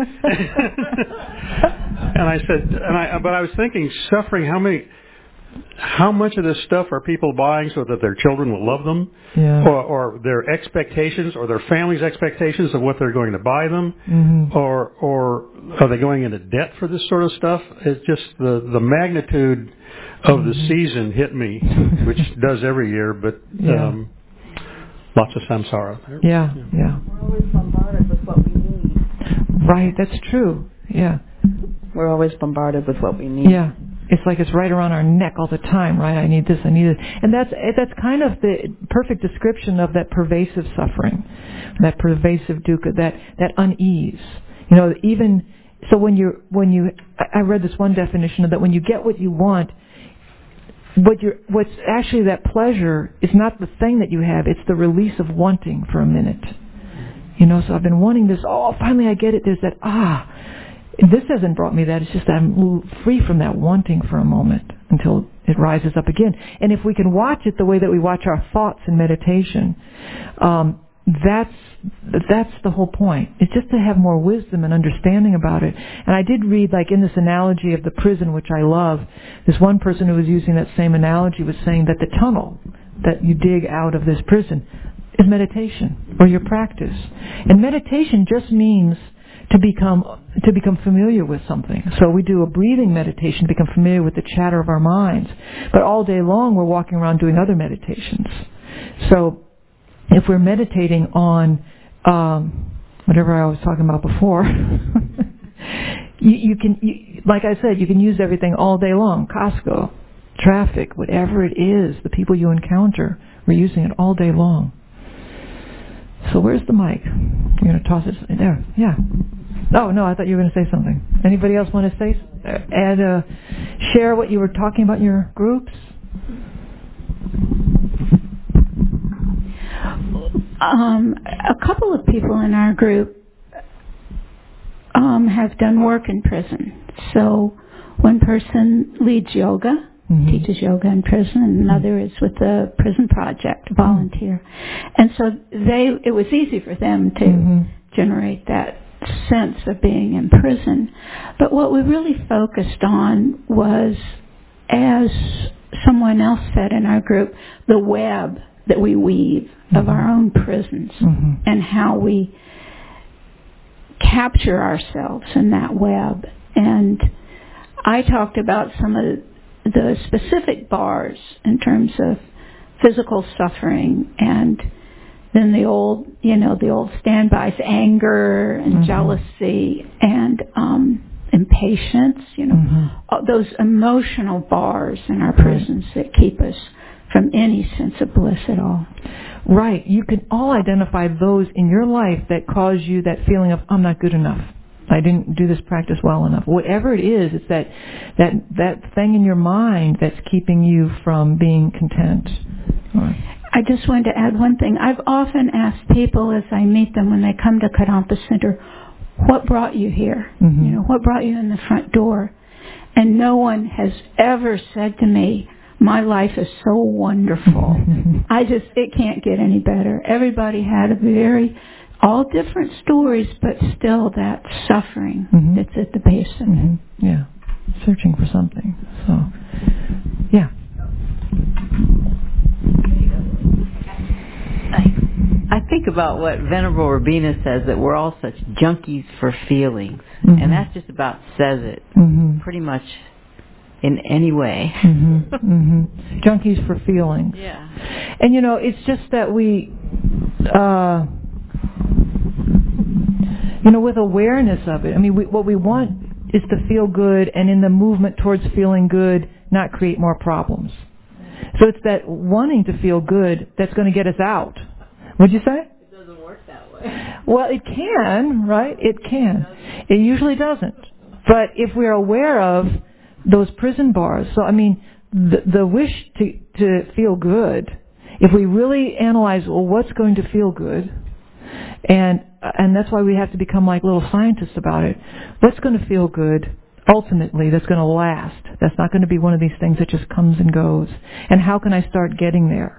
And I said, but I was thinking, suffering, how much of this stuff are people buying so that their children will love them, or their expectations, or their family's expectations of what they're going to buy them, or are they going into debt for this sort of stuff? It's just the magnitude of the season hit me, which does every year, but lots of samsara. Yeah. We're always bombarded with what we need. Right, that's true. Yeah. We're always bombarded with what we need. Yeah. It's like it's right around our neck all the time, right? I need this, I need it. And that's kind of the perfect description of that pervasive suffering, that pervasive dukkha, that unease. You know, even so I read this one definition of that, when you get what you want, what's actually that pleasure is not the thing that you have, it's the release of wanting for a minute. You know, so I've been wanting this, finally I get it, there's that, this hasn't brought me that. It's just that I'm free from that wanting for a moment until it rises up again. And if we can watch it the way that we watch our thoughts in meditation, that's the whole point. It's just to have more wisdom and understanding about it. And I did read, like in this analogy of the prison, which I love, this one person who was using that same analogy was saying that the tunnel that you dig out of this prison is meditation, or your practice. And meditation just means to become familiar with something. So we do a breathing meditation to become familiar with the chatter of our minds. But all day long we're walking around doing other meditations. So if we're meditating on whatever I was talking about before, You can, like I said, you can use everything all day long. Costco, traffic, whatever it is, the people you encounter, we're using it all day long. So where's the mic? You're going to toss it there. Yeah. Oh, no, I thought you were going to say something. Anybody else want to say, share what you were talking about in your groups? A couple of people in our group have done work in prison. So one person leads yoga, teaches yoga in prison, and another is with the Prison Project, a volunteer. And so it was easy for them to generate that sense of being in prison. But what we really focused on was, as someone else said in our group, the web that we weave of our own prisons and how we capture ourselves in that web. And I talked about some of the specific bars in terms of physical suffering, and then the old standbys, anger and jealousy and impatience, those emotional bars in our prisons that keep us from any sense of bliss at all. Right. You can all identify those in your life that cause you that feeling of, I'm not good enough. I didn't do this practice well enough. Whatever it is, it's that thing in your mind that's keeping you from being content. I just wanted to add one thing. I've often asked people as I meet them when they come to Kadampa Center, what brought you here? What brought you in the front door? And no one has ever said to me, my life is so wonderful. It can't get any better. Everybody had all different stories, but still that suffering that's at the base of it. Yeah, searching for something. So, yeah. I think about what Venerable Robina says, that we're all such junkies for feelings. And that's just about says it pretty much in any way. Junkies for feelings. Yeah. And it's just that we, with awareness of it, what we want is to feel good, and in the movement towards feeling good, not create more problems. So it's that wanting to feel good that's going to get us out. Would you say? It doesn't work that way. Well, it can, right? It can. It usually doesn't. But if we're aware of those prison bars, so the wish to feel good, if we really analyze, well, what's going to feel good, and that's why we have to become like little scientists about it. What's going to feel good, ultimately, that's going to last? That's not going to be one of these things that just comes and goes. And how can I start getting there?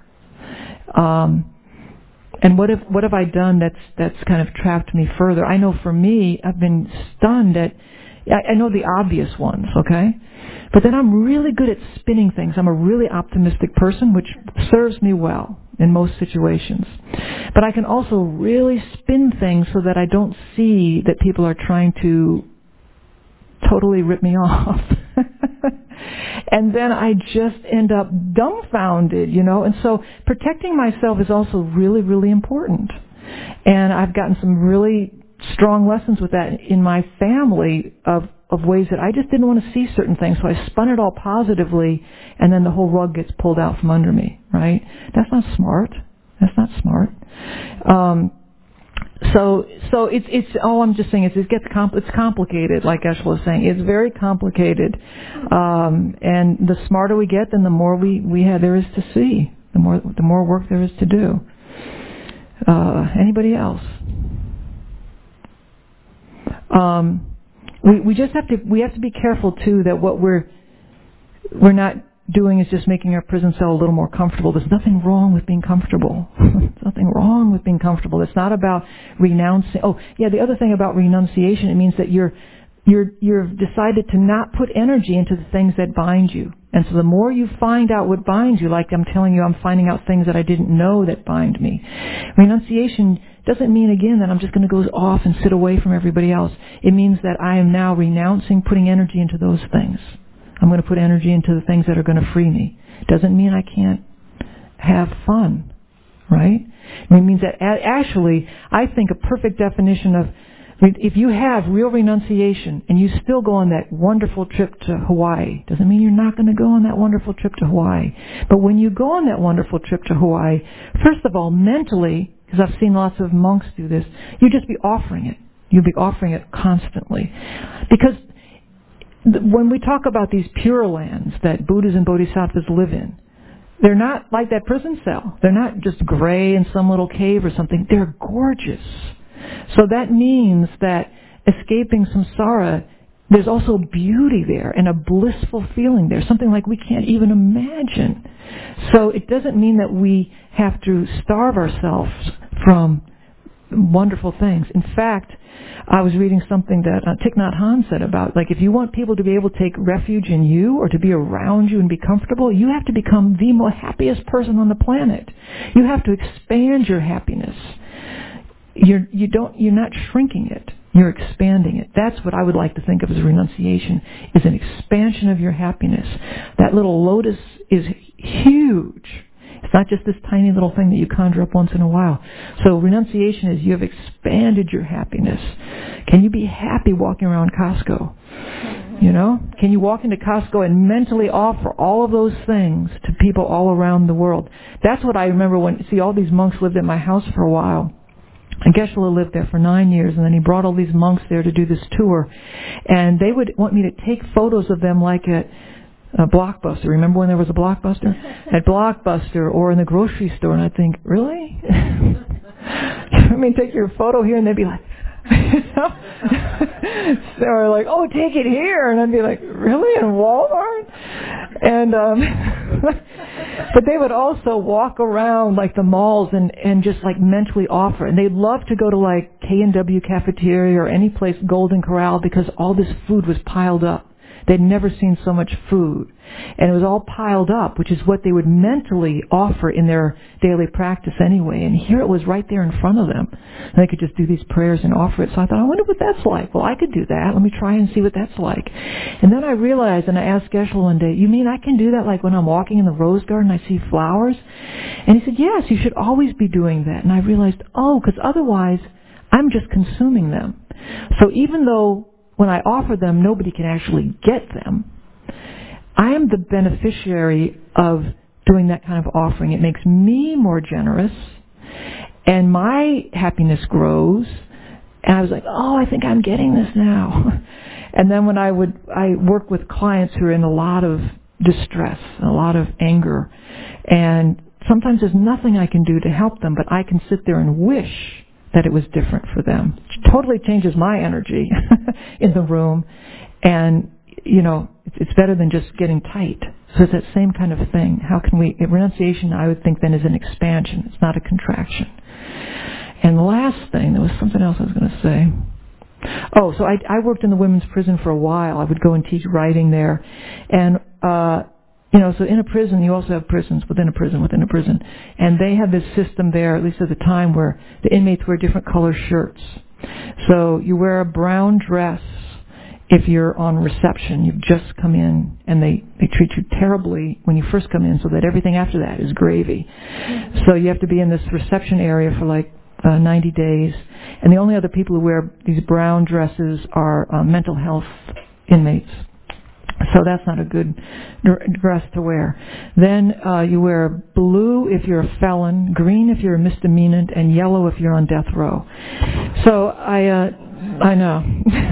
And what have I done that's kind of trapped me further? I know for me, I've been stunned at, I know the obvious ones, okay? But then I'm really good at spinning things. I'm a really optimistic person, which serves me well in most situations. But I can also really spin things so that I don't see that people are trying to totally rip me off. And then I just end up dumbfounded, And so protecting myself is also really, really important. And I've gotten some really strong lessons with that in my family of ways that I just didn't want to see certain things. So I spun it all positively, and then the whole rug gets pulled out from under me, right? That's not smart. That's not smart. So it's all I'm just saying is it's complicated, like Eshel was saying. It's very complicated. And the smarter we get, then the more there is to see. The more work there is to do. Anybody else? We have to be careful too that what we're not doing is just making our prison cell a little more comfortable. There's nothing wrong with being comfortable. There's nothing wrong with being comfortable. It's not about renouncing. Oh, yeah, the other thing about renunciation, it means that you've decided to not put energy into the things that bind you. And so the more you find out what binds you, like I'm telling you, I'm finding out things that I didn't know that bind me. Renunciation doesn't mean, again, that I'm just going to go off and sit away from everybody else. It means that I am now renouncing putting energy into those things. I'm going to put energy into the things that are going to free me. Doesn't mean I can't have fun, right? It means that actually, I think a perfect definition If you have real renunciation and you still go on that wonderful trip to Hawaii, doesn't mean you're not going to go on that wonderful trip to Hawaii. But when you go on that wonderful trip to Hawaii, first of all, mentally, because I've seen lots of monks do this, you just be offering it. You'll be offering it constantly. Because when we talk about these pure lands that Buddhas and Bodhisattvas live in, they're not like that prison cell. They're not just gray in some little cave or something. They're gorgeous. So that means that escaping samsara, there's also beauty there and a blissful feeling there, something like we can't even imagine. So it doesn't mean that we have to starve ourselves from wonderful things. In fact, I was reading something that Thich Nhat Hanh said about, like, if you want people to be able to take refuge in you or to be around you and be comfortable, you have to become the most happiest person on the planet. You have to expand your happiness. You're not shrinking it. You're expanding it. That's what I would like to think of as renunciation, is an expansion of your happiness. That little lotus is huge. It's not just this tiny little thing that you conjure up once in a while. So renunciation is you have expanded your happiness. Can you be happy walking around Costco? You know? Can you walk into Costco and mentally offer all of those things to people all around the world? That's what I remember when, all these monks lived at my house for a while. And Geshe-la lived there for 9 years, and then he brought all these monks there to do this tour. And they would want me to take photos of them like at Blockbuster. Remember when there was a Blockbuster? At Blockbuster or in the grocery store. And I'd think, really? I mean, take your photo here, and they'd be like, so or like, oh, take it here. And I'd be like, really? In Walmart? And but they would also walk around like the malls and just like mentally offer. And they'd love to go to like K&W Cafeteria or any place, Golden Corral, because all this food was piled up. They'd never seen so much food. And it was all piled up, which is what they would mentally offer in their daily practice anyway. And here it was right there in front of them. And they could just do these prayers and offer it. So I thought, I wonder what that's like. Well, I could do that. Let me try and see what that's like. And then I realized, and I asked Geshe-la one day, you mean I can do that like when I'm walking in the rose garden, I see flowers? And he said, yes, you should always be doing that. And I realized, because otherwise I'm just consuming them. So even though when I offer them, nobody can actually get them, I am the beneficiary of doing that kind of offering. It makes me more generous, and my happiness grows. And I was like, I think I'm getting this now. And then when I work with clients who are in a lot of distress, a lot of anger, and sometimes there's nothing I can do to help them, but I can sit there and wish that it was different for them. It totally changes my energy in the room. And, it's better than just getting tight. So it's that same kind of thing. How can renunciation, I would think, then is an expansion. It's not a contraction. And the last thing, there was something else I was going to say. So I worked in the women's prison for a while. I would go and teach writing there. And, so in a prison, you also have prisons within a prison. And they have this system there, at least at the time, where the inmates wear different color shirts. So you wear a brown dress if you're on reception. You've just come in, and they treat you terribly when you first come in, so that everything after that is gravy. So you have to be in this reception area for like 90 days. And the only other people who wear these brown dresses are mental health inmates. So that's not a good dress to wear. Then you wear blue if you're a felon, green if you're a misdemeanant, and yellow if you're on death row. So I know.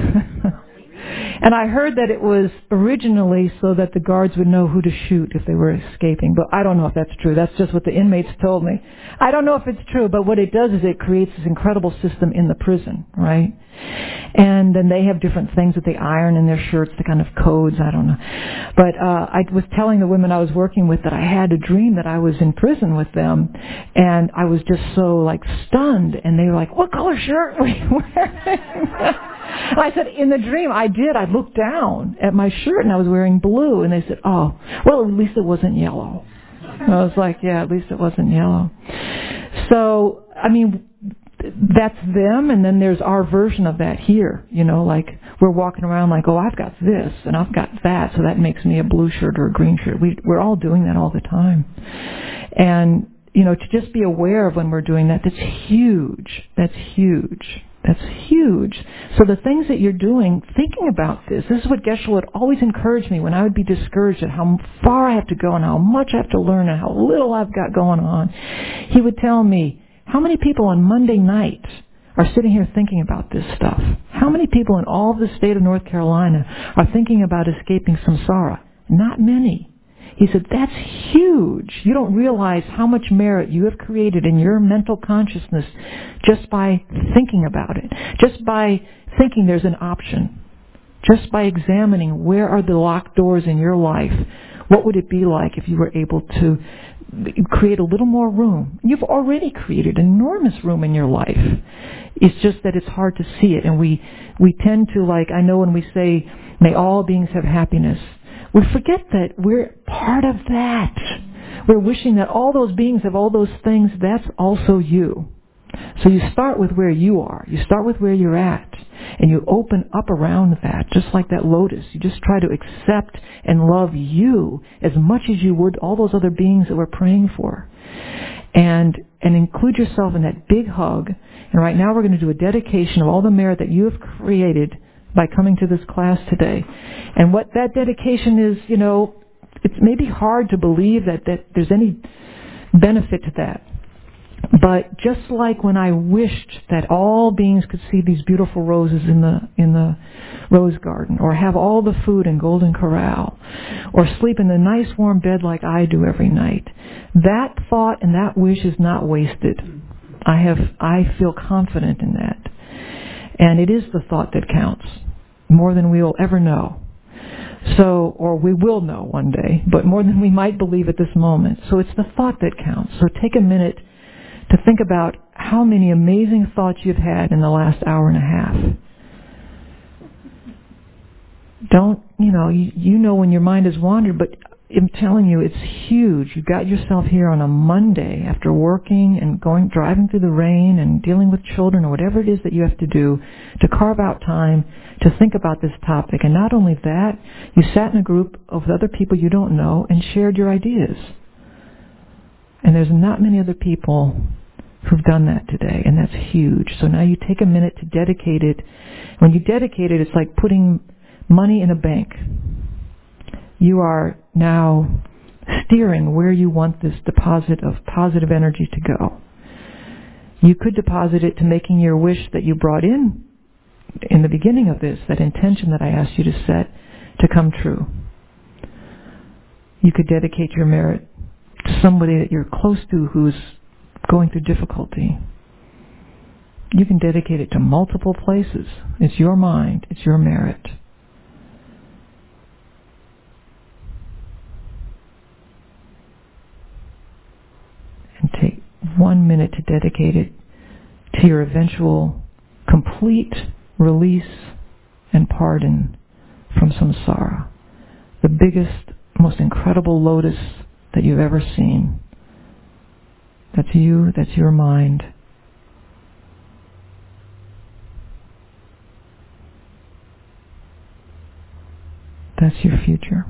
And I heard that it was originally so that the guards would know who to shoot if they were escaping. But I don't know if that's true. That's just what the inmates told me. I don't know if it's true, but what it does is it creates this incredible system in the prison, right? And then they have different things that they iron in their shirts, the kind of codes, I don't know. But I was telling the women I was working with that I had a dream that I was in prison with them, and I was just so like stunned, and they were like, what color shirt were you wearing? I said, in the dream I did. I looked down at my shirt and I was wearing blue, and they said, well, at least it wasn't yellow. And I was like, yeah, at least it wasn't yellow. So, I mean, that's them, and then there's our version of that here. Like we're walking around like, I've got this and I've got that, so that makes me a blue shirt or a green shirt. We're all doing that all the time. And, to just be aware of when we're doing that, that's huge. That's huge. That's huge. So the things that you're doing, thinking about this is what Geshe would always encourage me when I would be discouraged at how far I have to go and how much I have to learn and how little I've got going on. He would tell me, how many people on Monday night are sitting here thinking about this stuff? How many people in all of the state of North Carolina are thinking about escaping samsara? Not many. He said, that's huge. You don't realize how much merit you have created in your mental consciousness just by thinking about it, just by thinking there's an option, just by examining where are the locked doors in your life. What would it be like if you were able to create a little more room? You've already created enormous room in your life. It's just that it's hard to see it. And we tend to, like, I know when we say, may all beings have happiness, we forget that we're part of that. We're wishing that all those beings have all those things. That's also you. So you start with where you are. You start with where you're at. And you open up around that, just like that lotus. You just try to accept and love you as much as you would all those other beings that we're praying for. And include yourself in that big hug. And right now we're going to do a dedication of all the merit that you have created by coming to this class today. And what that dedication is, it's maybe hard to believe that there's any benefit to that. But just like when I wished that all beings could see these beautiful roses in the rose garden, or have all the food in Golden Corral, or sleep in a nice warm bed like I do every night, that thought and that wish is not wasted. I feel confident in that. And it is the thought that counts, more than we'll ever know. So, or we will know one day, but more than we might believe at this moment. So it's the thought that counts. So take a minute to think about how many amazing thoughts you've had in the last hour and a half. Don't, you know when your mind has wandered, but I'm telling you, it's huge. You got yourself here on a Monday after working and driving through the rain and dealing with children or whatever it is that you have to do to carve out time to think about this topic. And not only that, you sat in a group of other people you don't know and shared your ideas. And there's not many other people who've done that today, and that's huge. So now you take a minute to dedicate it. When you dedicate it, it's like putting money in a bank. You are now steering where you want this deposit of positive energy to go. You could deposit it to making your wish that you brought in the beginning of this, that intention that I asked you to set, to come true. You could dedicate your merit to somebody that you're close to who's going through difficulty. You can dedicate it to multiple places. It's your mind. It's your merit. And take 1 minute to dedicate it to your eventual complete release and pardon from samsara. The biggest, most incredible lotus that you've ever seen. That's you, that's your mind. That's your future.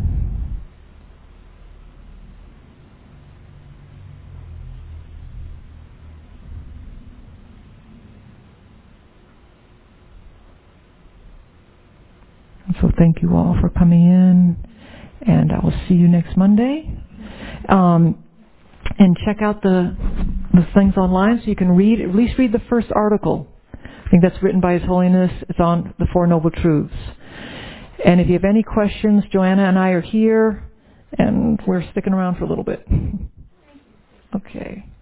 And so thank you all for coming in, and I will see you next Monday. And check out the things online so you can at least read the first article. I think that's written by His Holiness. It's on the Four Noble Truths. And if you have any questions, Joanna and I are here, and we're sticking around for a little bit. Okay.